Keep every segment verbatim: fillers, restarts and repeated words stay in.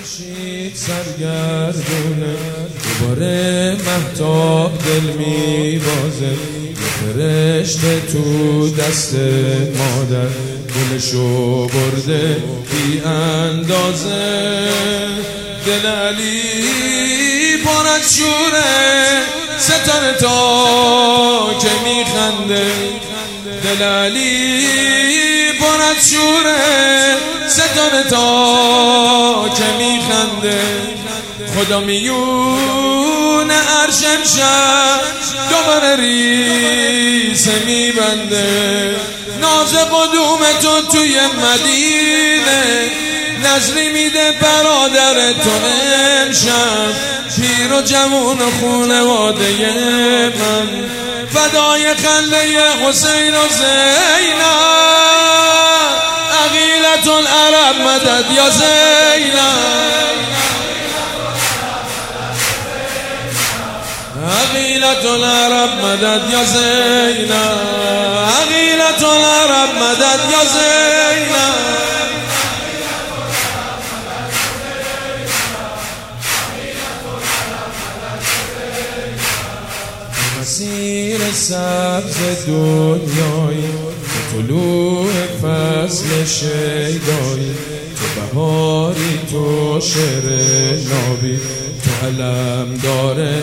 خورشید سرگردونه، دوباره مهتاب دل میبازه، فرشته تو دست مادر گلشو برده بی اندازه. دل علی پر از شوره، ستاره تا که میخنده. دل علی پر از شوره، ستاره تا که میخنده. خدا میونه عرش امشب دوباره ریسه میبنده. ناز قدوم تو توی مدینه، نظری میده برادر تو امشب. پیر و جوون و خونواده من، فدای خنده حسین و زینب. عقیلة العرب مدد یا زینب، عقیلة العرب مدد یا زینب، عقیلة العرب مدد یا زینب. مسیر سبز دنیایی، طلوع فصل شیدایی، تو بهاری تو شعر نابی، تو علم داره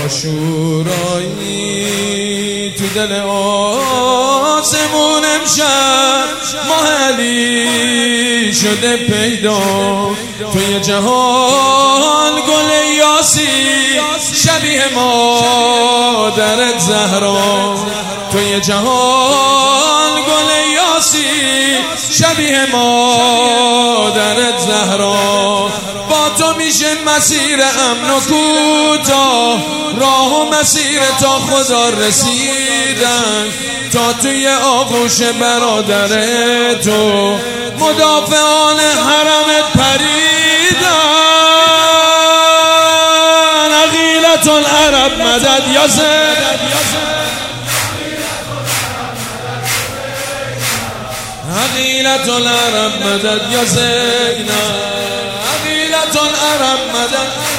آشورایی. تو دل آسمون امشب ماه علی شده پیدا. توی جهان گل یاسی شبیه مادرت زهرا. توی جهان گل یاسی شبیه مادرت زهرا. با تو میشه مسیر امن و کوتاه، راه و مسیر تا خدا رسیدن. تا توی آغوش برادر تو مدافعان حرمت پریدن. عقیلة العرب مدد یا زینب، عقیلة العرب مدد یا زینب، عقیلة العرب مدد.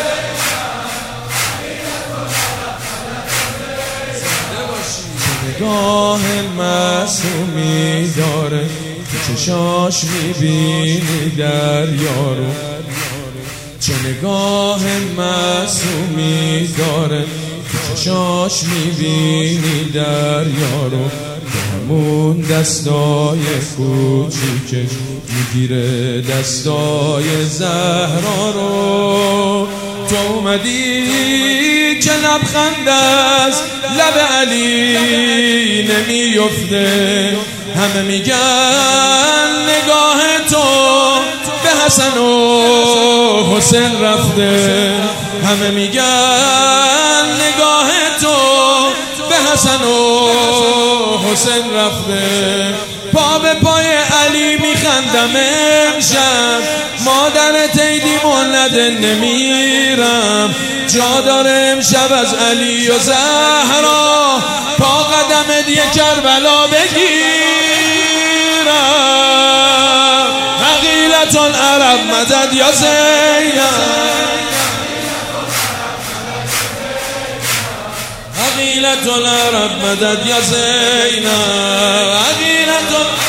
نگاه معصومی داره، تو چشاش میبینی دریا رو. چه نگاه معصومی داره، تو چشاش میبینی دریا رو. همون دستای کوچیکش میگیره دستای زهرا رو. تو اومدی که لبخند از لب علی نمیفته. همه میگن نگاه تو به حسن و حسین رفته. همه میگن نگاه تو به حسن و حسین رفته. پا به پای علی میخندم امشب، مادر تیدی مولده نمیرم. جا داره امشب از علی و زهرا، پا قدمت یه کربلا بگیرم. عقیلة العرب مدد یا زینب، عقیلة العرب مدد یا زینب، عقیلة